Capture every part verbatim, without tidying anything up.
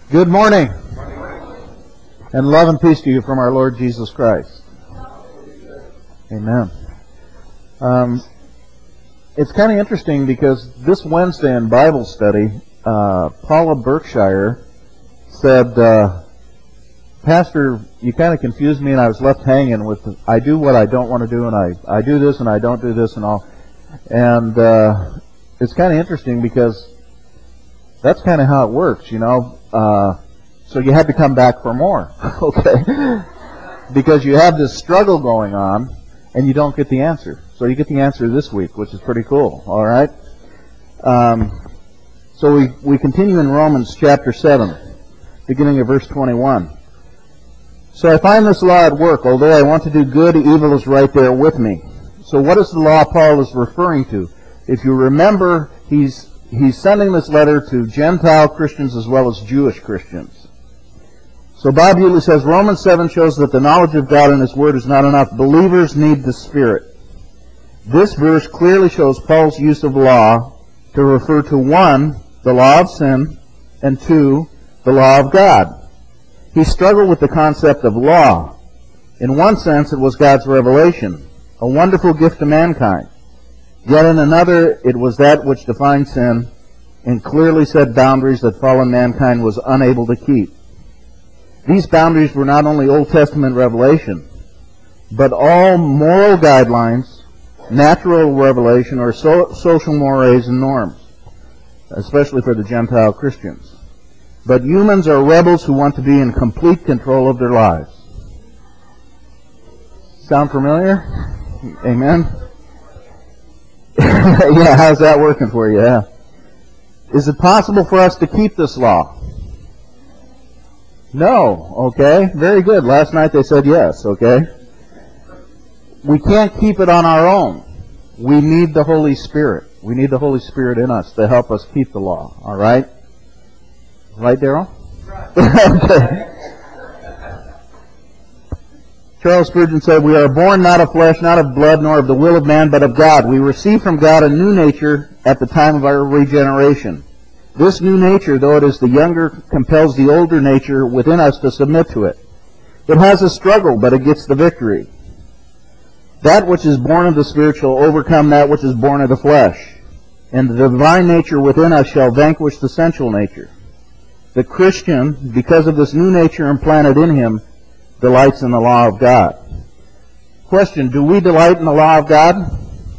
Good morning, and love and peace to you from our Lord Jesus Christ. Amen. Um, it's kind of interesting because this Wednesday in Bible study, uh, Paula Berkshire said, uh, Pastor, you kind of confused me and I was left hanging with, the, I do what I don't want to do and I, I do this and I don't do this and all. And uh, it's kind of interesting because that's kind of how it works, you know. Uh, so you had to come back for more, okay? Because you have this struggle going on, and you don't get the answer. So you get the answer this week, which is pretty cool, all right? Um, so we, we continue in Romans chapter seven, beginning of verse twenty-one. So I find this law at work. Although I want to do good, evil is right there with me. So what is the law Paul is referring to? If you remember, he's He's sending this letter to Gentile Christians as well as Jewish Christians. So Bob Hewley says, Romans seven shows that the knowledge of God and His Word is not enough. Believers need the Spirit. This verse clearly shows Paul's use of law to refer to, one, the law of sin, and two, the law of God. He struggled with the concept of law. In one sense, it was God's revelation, a wonderful gift to mankind. Yet in another, it was that which defined sin and clearly set boundaries that fallen mankind was unable to keep. These boundaries were not only Old Testament revelation, but all moral guidelines, natural revelation, or so, social mores and norms, especially for the Gentile Christians. But humans are rebels who want to be in complete control of their lives. Sound familiar? Amen? Yeah, how's that working for you? Yeah. Is it possible for us to keep this law? No. Okay. Very good. Last night they said yes. Okay. We can't keep it on our own. We need the Holy Spirit. We need the Holy Spirit in us to help us keep the law. All right? Right, Daryl? Right. Okay. Charles Spurgeon said, we are born not of flesh, not of blood, nor of the will of man, but of God. We receive from God a new nature at the time of our regeneration. This new nature, though it is the younger, compels the older nature within us to submit to it. It has a struggle, but it gets the victory. That which is born of the Spirit shall overcome that which is born of the flesh, and the divine nature within us shall vanquish the sensual nature. The Christian, because of this new nature implanted in him, delights in the law of God. Question, do we delight in the law of God?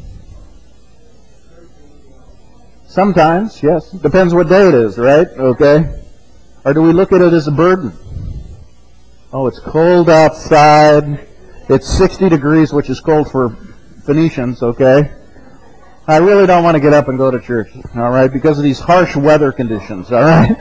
Sometimes, yes. Depends what day it is, right? Okay. Or do we look at it as a burden? Oh, it's cold outside. It's sixty degrees, which is cold for Phoenicians, okay? I really don't want to get up and go to church, all right, because of these harsh weather conditions, all right?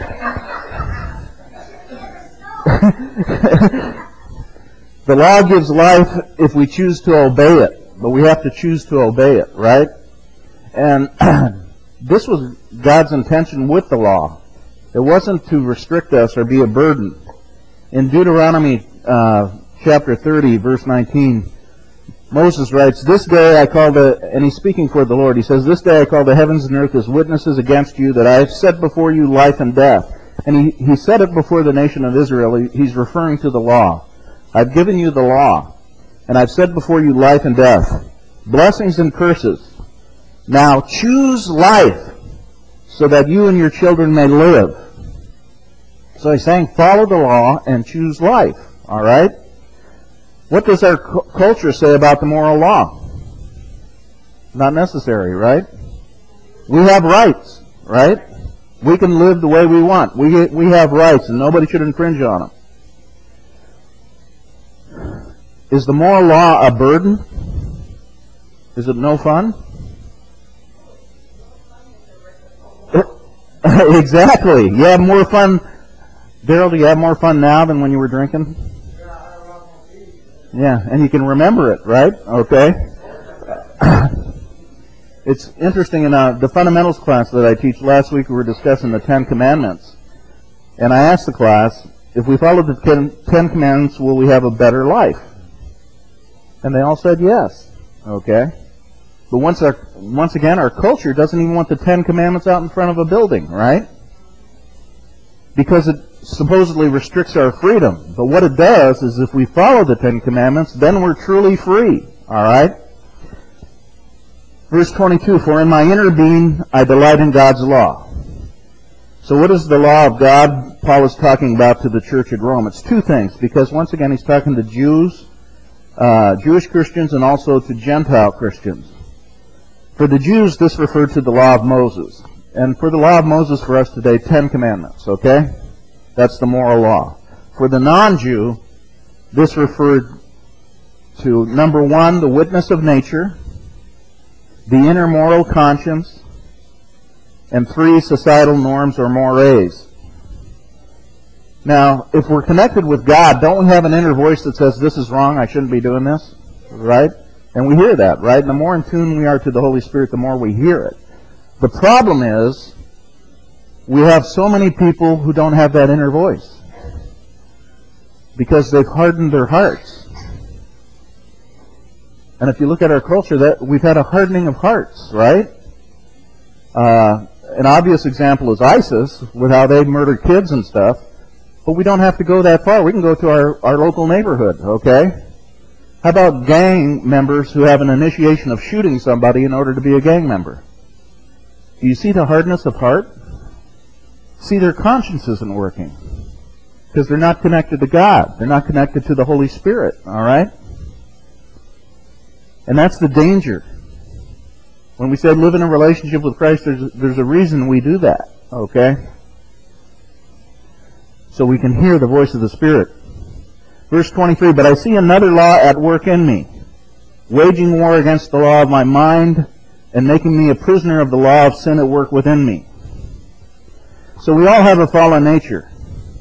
The law gives life if we choose to obey it, but we have to choose to obey it, right? And this was God's intention with the law. It wasn't to restrict us or be a burden. In Deuteronomy uh, chapter thirty, verse nineteen, Moses writes, This day I call the, and he's speaking for the Lord, he says, This day I call the heavens and earth as witnesses against you that I have set before you life and death. And he, he said it before the nation of Israel. He, he's referring to the law. I've given you the law, and I've set before you life and death, blessings and curses. Now choose life, so that you and your children may live. So he's saying, follow the law and choose life, all right? What does our cu- culture say about the moral law? Not necessary, right? We have rights, right? We can live the way we want. We, we have rights, and nobody should infringe on them. Is the moral law a burden? Is it no fun? Exactly. You have more fun. Daryl, do you have more fun now than when you were drinking? Yeah, and you can remember it, right? Okay. It's interesting, in uh, the fundamentals class that I teach, last week we were discussing the Ten Commandments. And I asked the class, if we follow the Ten, Ten Commandments, will we have a better life? And they all said yes. Okay. But once our, once again, our culture doesn't even want the Ten Commandments out in front of a building, right? because it supposedly restricts our freedom. But what it does is if we follow the Ten Commandments, then we're truly free. All right? Verse twenty-two, for in my inner being I delight in God's law. So what is the law of God Paul is talking about to the church at Rome? It's two things, because once again he's talking to Jews, uh, Jewish Christians, and also to Gentile Christians. For the Jews, this referred to the law of Moses. And for the law of Moses for us today, Ten Commandments, okay? That's the moral law. For the non-Jew, this referred to, number one, the witness of nature, the inner moral conscience, and three, societal norms or mores. Now, if we're connected with God, don't we have an inner voice that says, this is wrong, I shouldn't be doing this? Right? And we hear that, right? And the more in tune we are to the Holy Spirit, the more we hear it. The problem is, we have so many people who don't have that inner voice because they've hardened their hearts. And if you look at our culture, that we've had a hardening of hearts, right? Uh, an obvious example is ISIS, with how they murder kids and stuff. But we don't have to go that far. We can go to our, our local neighborhood, okay? How about gang members who have an initiation of shooting somebody in order to be a gang member? Do you see the hardness of heart? See, their conscience isn't working because they're not connected to God. They're not connected to the Holy Spirit, all right? And that's the danger. When we say live in a relationship with Christ, there's, there's a reason we do that, okay? So we can hear the voice of the Spirit. Verse twenty-three, but I see another law at work in me, waging war against the law of my mind and making me a prisoner of the law of sin at work within me. So we all have a fallen nature.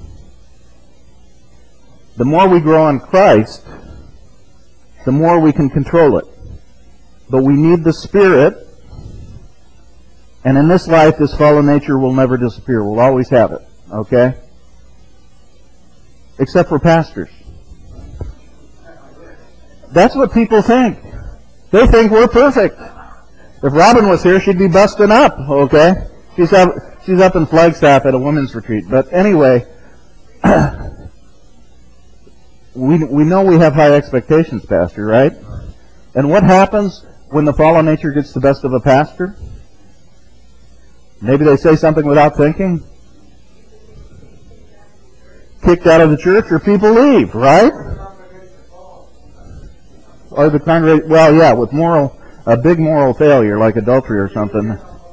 The more we grow in Christ, the more we can control it. But we need the Spirit, and in this life, this fallen nature will never disappear. We'll always have it, okay? Except for pastors. That's what people think. They think we're perfect. If Robin was here, she'd be busting up, okay? She's up, she's up in Flagstaff at a women's retreat. But anyway, we, we know we have high expectations, Pastor, right? And what happens when the fallen nature gets the best of a pastor? Maybe they say something without thinking. Kicked out of the church, or people leave, right? Or the congregation, well, yeah, with moral, a big moral failure like adultery or something.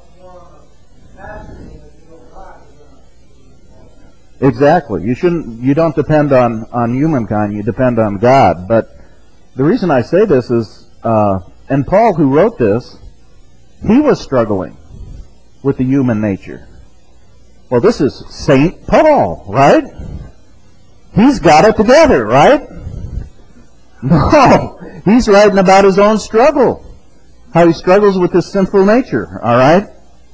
Exactly. You shouldn't. You don't depend on on humankind. You depend on God. But the reason I say this is, uh, and Paul, who wrote this, he was struggling with the human nature. Well, this is Saint Paul, right? He's got it together, right? No, he's writing about his own struggle, how he struggles with this sinful nature, all right?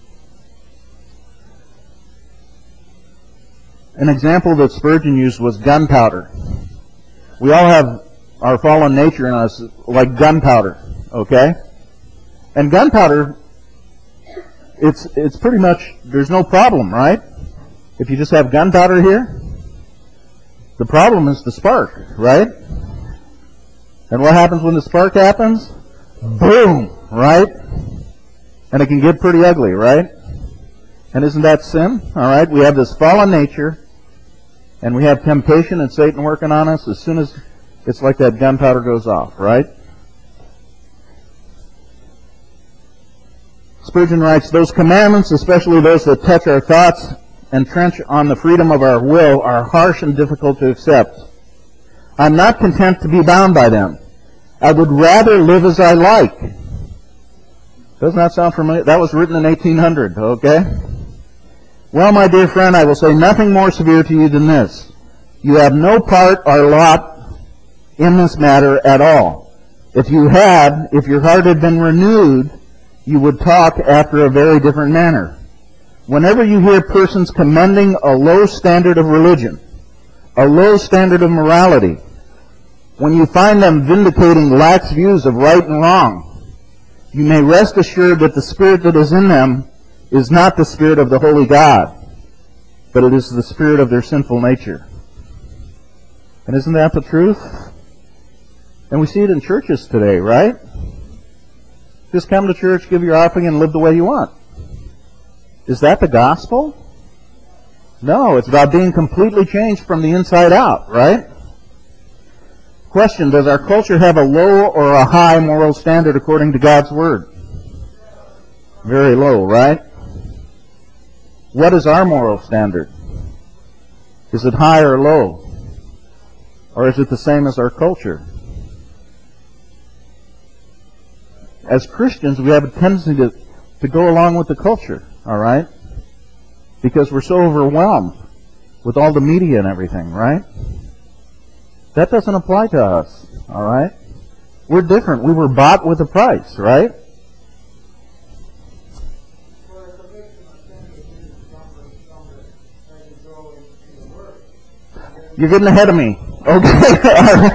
An example that Spurgeon used was gunpowder. We all have our fallen nature in us like gunpowder, okay? And gunpowder, it's it's pretty much, there's no problem, right? If you just have gunpowder here, the problem is the spark, right? And what happens when the spark happens? Boom, right? And it can get pretty ugly, right? And isn't that sin? All right, we have this fallen nature, and we have temptation and Satan working on us. As soon as it's like that gunpowder goes off, right? Spurgeon writes, those commandments, especially those that touch our thoughts and trench on the freedom of our will, are harsh and difficult to accept. I'm not content to be bound by them. I would rather live as I like. Doesn't that sound familiar? That was written in eighteen hundred, okay? Well, my dear friend, I will say nothing more severe to you than this. You have no part or lot in this matter at all. If you had, if your heart had been renewed, you would talk after a very different manner. Whenever you hear persons commending a low standard of religion, a low standard of morality, when you find them vindicating lax views of right and wrong, you may rest assured that the spirit that is in them is not the Spirit of the Holy God. but it is the spirit of their sinful nature. And isn't that the truth? And we see it in churches today, right? Just come to church, give your offering, and live the way you want. Is that the gospel? No, it's about being completely changed from the inside out, right? Question, does our culture have a low or a high moral standard according to God's Word? Very low, right? What is our moral standard? Is it high or low? Or is it the same as our culture? As Christians, we have a tendency to, to go along with the culture, all right? Because we're so overwhelmed with all the media and everything, right? That doesn't apply to us, all right? We're different. We were bought with a price, right? You're getting ahead of me. Okay.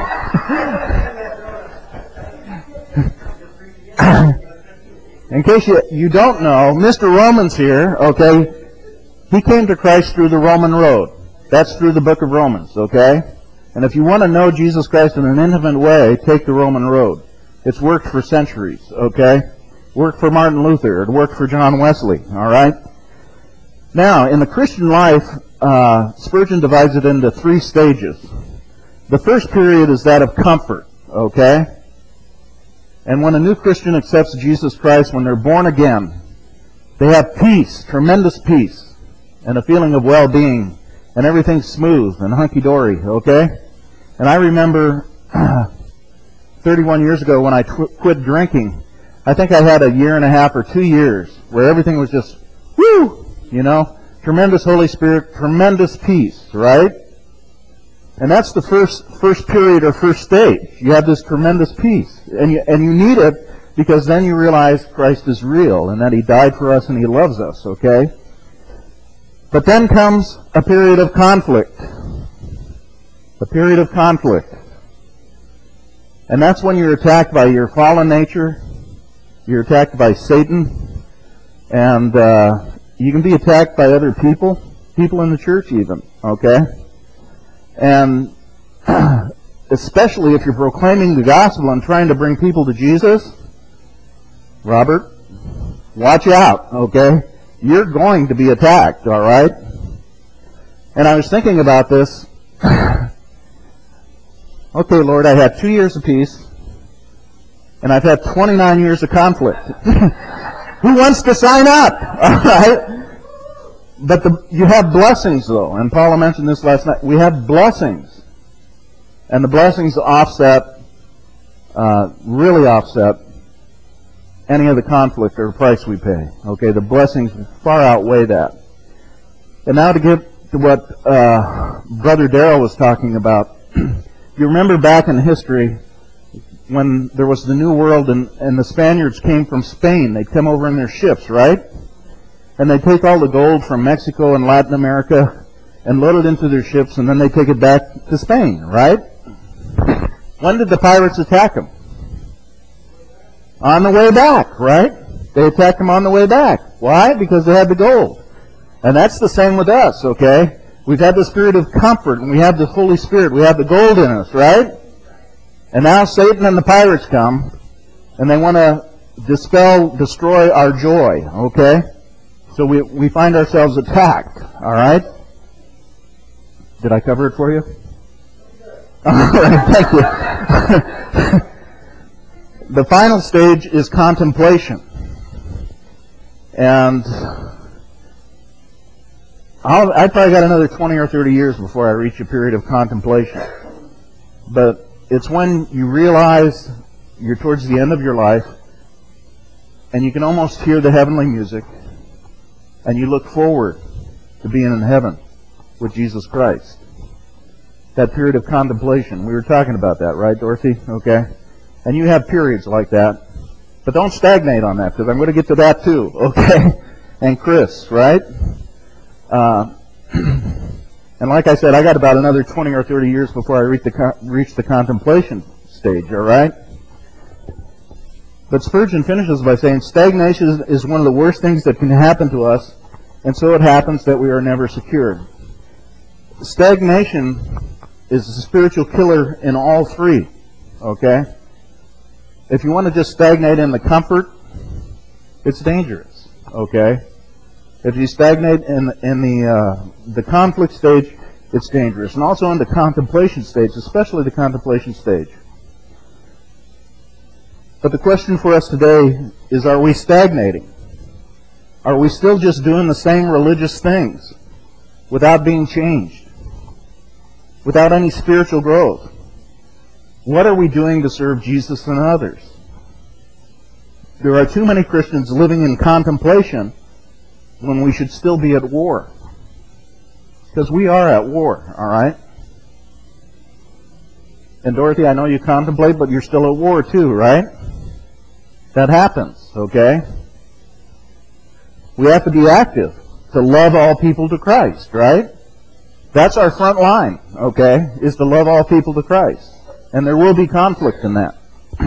In case you, you don't know, Mister Romans here, okay, he came to Christ through the Roman road. That's through the book of Romans, okay? And if you want to know Jesus Christ in an intimate way, take the Roman road. It's worked for centuries, okay? Worked for Martin Luther. It worked for John Wesley, all right? Now, in the Christian life, uh, Spurgeon divides it into three stages. The first period is that of comfort, okay? And when a new Christian accepts Jesus Christ, when they're born again, they have peace, tremendous peace, and a feeling of well-being, and everything's smooth and hunky-dory, okay? And I remember thirty-one years ago when I tw- quit drinking, I think I had a year and a half or two years where everything was just, whoo, you know, tremendous Holy Spirit, tremendous peace, right? And that's the first first period or first stage. You have this tremendous peace. And you, and you need it because then you realize Christ is real and that He died for us and He loves us, okay? But then comes a period of conflict. A period of conflict. And that's when you're attacked by your fallen nature. You're attacked by Satan. And uh, you can be attacked by other people. People in the church even, okay? And especially if you're proclaiming the gospel and trying to bring people to Jesus, Robert, watch out, okay? You're going to be attacked, all right? And I was thinking about this. Okay, Lord, I had two years of peace, and I've had twenty-nine years of conflict. Who wants to sign up, all right? But the, you have blessings, though, and Paula mentioned this last night. We have blessings, and the blessings offset, uh, really offset, any of the conflict or price we pay. Okay, the blessings far outweigh that. And now to get to what uh, Brother Darrell was talking about. You remember back in history when there was the New World and, and the Spaniards came from Spain. They'd come over in their ships, right? And they take all the gold from Mexico and Latin America and load it into their ships, and then they take it back to Spain, right? When did the pirates attack them? On the way back, right? They attacked them on the way back. Why? Because they had the gold. And that's the same with us, okay? We've had the spirit of comfort, and we have the Holy Spirit. We have the gold in us, right? And now Satan and the pirates come, and they want to dispel, destroy our joy, okay? So we we find ourselves attacked, all right? Did I cover it for you? All right, thank you. The final stage is contemplation. And I'll, I probably got another twenty or thirty years before I reach a period of contemplation. But it's when you realize you're towards the end of your life, and you can almost hear the heavenly music, and you look forward to being in heaven with Jesus Christ. That period of contemplation. We were talking about that, right, Dorothy? Okay. And you have periods like that. But don't stagnate on that, because I'm going to get to that too, okay? And Chris, right? Uh, and like I said, I got about another twenty or thirty years before I reach the, con- reach the contemplation stage, all right? But Spurgeon finishes by saying, stagnation is one of the worst things that can happen to us And so it happens that we are never secured. Stagnation is a spiritual killer in all three. Okay? If you want to just stagnate in the comfort, it's dangerous. Okay? If you stagnate in in the uh, the conflict stage, it's dangerous, and also in the contemplation stage, especially the contemplation stage. But the question for us today is: are we stagnating? Are we still just doing the same religious things without being changed, without any spiritual growth? What are we doing to serve Jesus and others? There are too many Christians living in contemplation when we should still be at war. Because we are at war, all right? And Dorothy, I know you contemplate, but you're still at war too, right? That happens, okay? We have to be active to love all people to Christ, right? That's our front line, okay, is to love all people to Christ. And there will be conflict in that.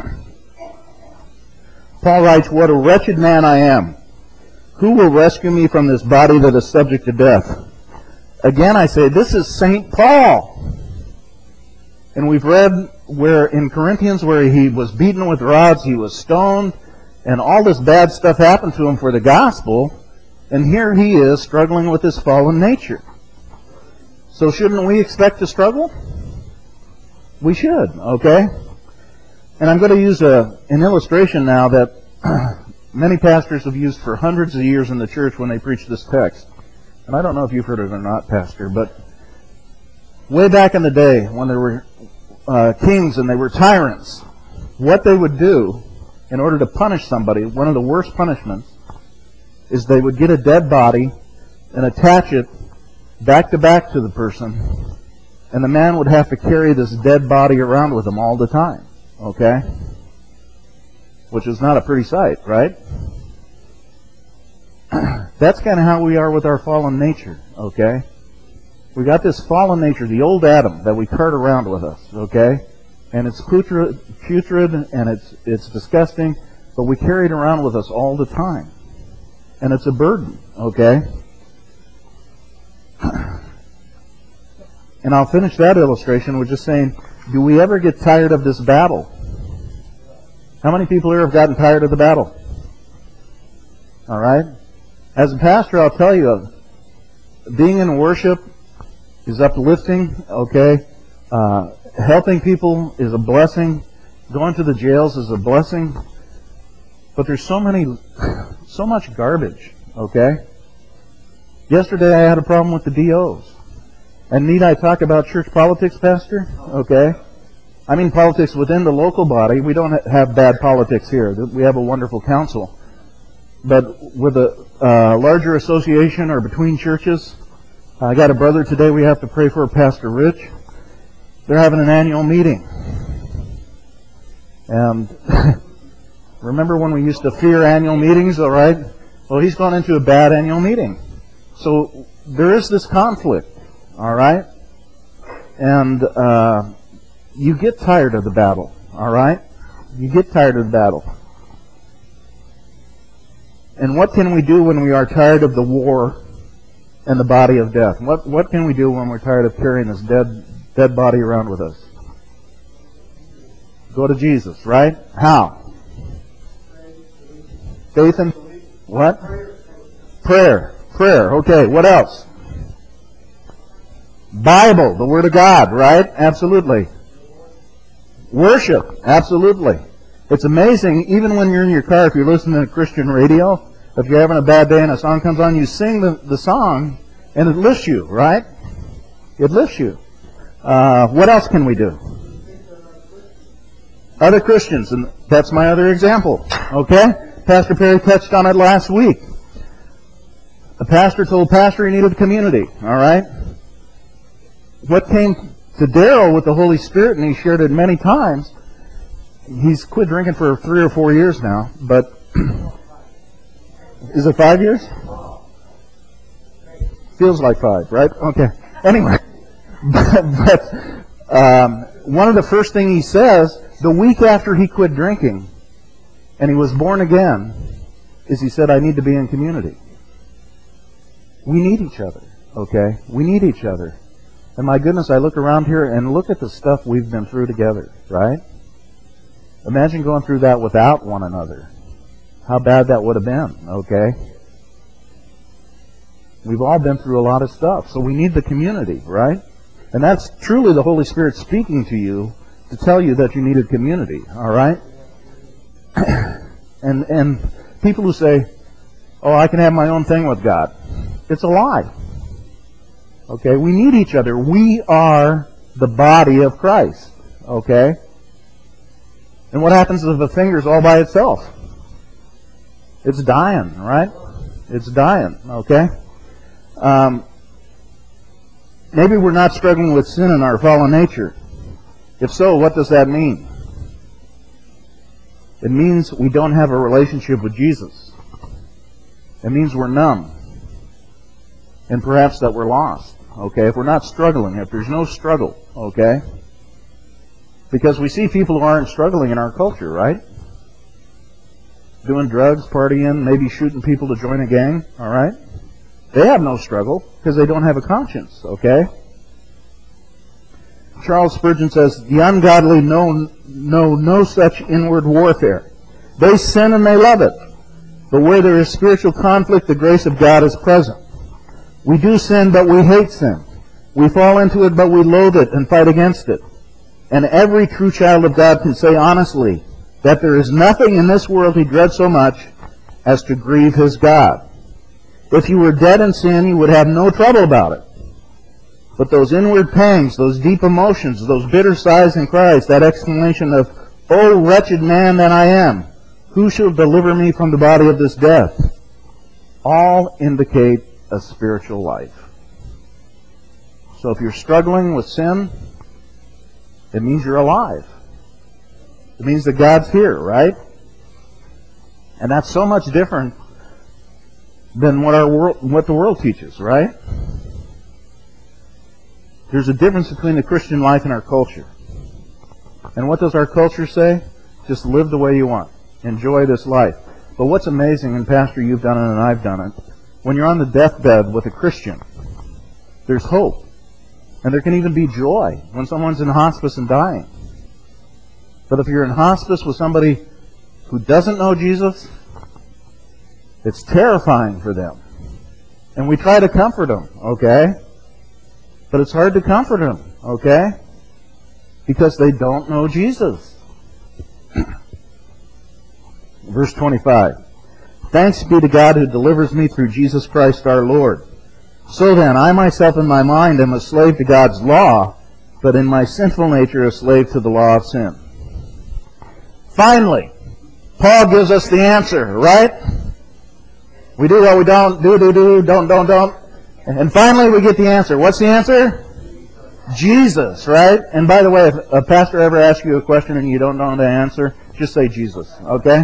Paul writes, "What a wretched man I am. Who will rescue me from this body that is subject to death?" Again, I say, this is Saint Paul. And we've read where in Corinthians where he was beaten with rods, he was stoned, and all this bad stuff happened to him for the gospel. And here he is struggling with his fallen nature. So shouldn't we expect to struggle? We should, okay? And I'm going to use a, an illustration now that many pastors have used for hundreds of years in the church when they preach this text. And I don't know if you've heard it or not, Pastor, but way back in the day when there were uh, kings and they were tyrants, what they would do in order to punish somebody, one of the worst punishments, is they would get a dead body and attach it back to back to the person, and the man would have to carry this dead body around with him all the time, okay? Which is not a pretty sight, right? That's kind of how we are with our fallen nature, okay? We got this fallen nature, the old Adam, that we cart around with us, okay? And it's putrid, putrid and it's it's disgusting, but we carry it around with us all the time. And it's a burden, okay? And I'll finish that illustration with just saying, do we ever get tired of this battle? How many people here have gotten tired of the battle? All right? As a pastor, I'll tell you, being in worship is uplifting, okay? Uh, helping people is a blessing. Going to the jails is a blessing. But there's so many, so much garbage, okay? Yesterday I had a problem with the D Os. And need I talk about church politics, Pastor? Okay. I mean politics within the local body. We don't have bad politics here. We have a wonderful council. But with a uh, larger association or between churches, I got a brother today we have to pray for, Pastor Rich. They're having an annual meeting. And remember when we used to fear annual meetings, all right? Well, he's gone into a bad annual meeting. So there is this conflict, all right? And uh, you get tired of the battle, all right? You get tired of the battle. And what can we do when we are tired of the war and the body of death? What what can we do when we're tired of carrying this dead dead body around with us? Go to Jesus, right? How? Faith and what? Prayer. Prayer. Okay, what else? Bible, the Word of God, right? Absolutely. Worship, absolutely. It's amazing, even when you're in your car, if you're listening to Christian radio, if you're having a bad day and a song comes on, you sing the, the song, and it lifts you, right? It lifts you. Uh, what else can we do? Other Christians, and that's my other example, okay? Pastor Perry touched on it last week. A pastor told pastor he needed a community, all right? What came to Daryl with the Holy Spirit, and he shared it many times, he's quit drinking for three or four years now, but is it five years? Feels like five, right? Okay. Anyway, but, but um, one of the first things he says, the week after he quit drinking, and he was born again, is he said, I need to be in community. We need each other, okay? We need each other. And my goodness, I look around here and look at the stuff we've been through together, right? Imagine going through that without one another. How bad that would have been, okay? We've all been through a lot of stuff, so we need the community, right? And that's truly the Holy Spirit speaking to you to tell you that you need a community, all right? and and people who say, oh, I can have my own thing with God. It's a lie. Okay, we need each other. We are the body of Christ, okay? And what happens if a finger's all by itself? It's dying, right? It's dying, okay? Um, maybe we're not struggling with sin in our fallen nature. If so, what does that mean? It means we don't have a relationship with Jesus. It means we're numb. And perhaps that we're lost, okay? If we're not struggling, if there's no struggle, okay? Because we see people who aren't struggling in our culture, right? Doing drugs, partying, maybe shooting people to join a gang, all right? They have no struggle because they don't have a conscience, okay? Charles Spurgeon says, the ungodly know, know no such inward warfare. They sin and they love it. But where there is spiritual conflict, the grace of God is present. We do sin, but we hate sin. We fall into it, but we loathe it and fight against it. And every true child of God can say honestly that there is nothing in this world he dreads so much as to grieve his God. If you were dead in sin, you would have no trouble about it. But those inward pangs, those deep emotions, those bitter sighs and cries, that exclamation of, "Oh, wretched man that I am, who shall deliver me from the body of this death?" all indicate a spiritual life. So if you're struggling with sin, it means you're alive. It means that God's here, right? And that's so much different than what our world, what the world teaches, right? There's a difference between the Christian life and our culture. And what does our culture say? Just live the way you want. Enjoy this life. But what's amazing, and Pastor, you've done it and I've done it, when you're on the deathbed with a Christian, there's hope. And there can even be joy when someone's in hospice and dying. But if you're in hospice with somebody who doesn't know Jesus, it's terrifying for them. And we try to comfort them, okay? But it's hard to comfort them, okay? Because they don't know Jesus. Verse twenty-five. Thanks be to God who delivers me through Jesus Christ our Lord. So then, I myself in my mind am a slave to God's law, but in my sinful nature a slave to the law of sin. Finally, Paul gives us the answer, right? We do what we don't, do, do, do, don't, don't, don't. And finally we get the answer. What's the answer? Jesus, right? And by the way, if a pastor ever asks you a question and you don't know the answer, just say Jesus, okay?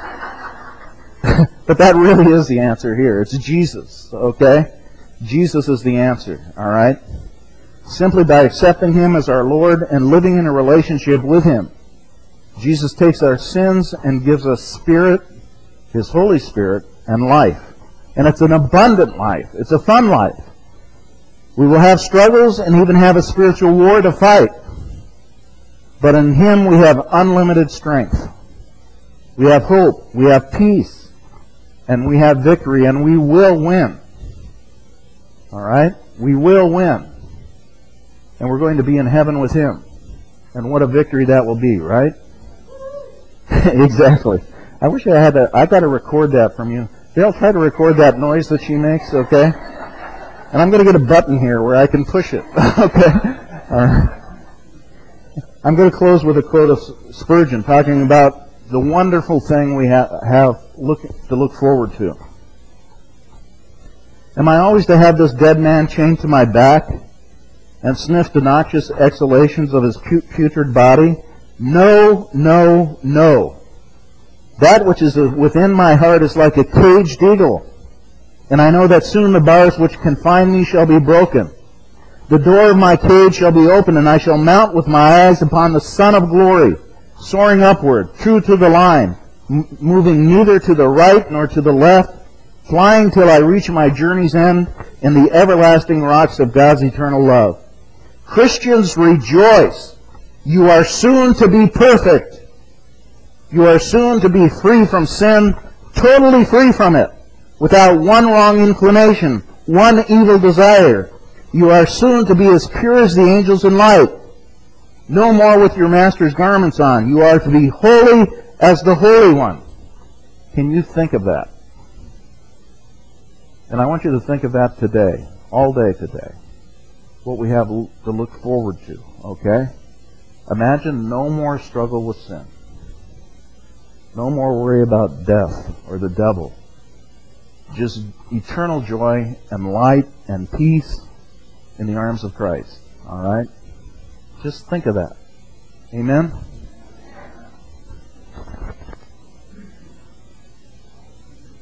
But that really is the answer here. It's Jesus, okay? Jesus is the answer, all right? Simply by accepting Him as our Lord and living in a relationship with Him, Jesus takes our sins and gives us Spirit, His Holy Spirit, and life. And it's an abundant life. It's a fun life. We will have struggles and even have a spiritual war to fight. But in Him we have unlimited strength. We have hope. We have peace. And we have victory. And we will win. All right? We will win. And we're going to be in heaven with Him. And what a victory that will be, right? Exactly. I wish I had that. I got to record that from you. They'll try to record that noise that she makes, okay? And I'm going to get a button here where I can push it, okay? Uh, I'm going to close with a quote of Spurgeon talking about the wonderful thing we ha- have look, to look forward to. Am I always to have this dead man chained to my back and sniff the noxious exhalations of his putrid body? No, no, no. That which is within my heart is like a caged eagle, and I know that soon the bars which confine me shall be broken. The door of my cage shall be opened, and I shall mount with my eyes upon the Son of Glory, soaring upward, true to the line, m- moving neither to the right nor to the left, flying till I reach my journey's end in the everlasting rocks of God's eternal love. Christians, rejoice. You are soon to be perfect. You are soon to be free from sin, totally free from it, without one wrong inclination, one evil desire. You are soon to be as pure as the angels in light. No more with your master's garments on. You are to be holy as the Holy One. Can you think of that? And I want you to think of that today, all day today. What we have to look forward to, okay? Imagine no more struggle with sin. No more worry about death or the devil. Just eternal joy and light and peace in the arms of Christ. All right? Just think of that. Amen?